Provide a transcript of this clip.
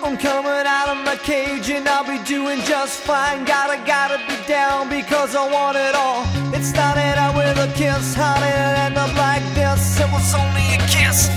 I'm coming out of my cage and I'll be doing just fine. Gotta be down because I want it all. It started out with a kiss, how did it end up like this? It was only a kiss.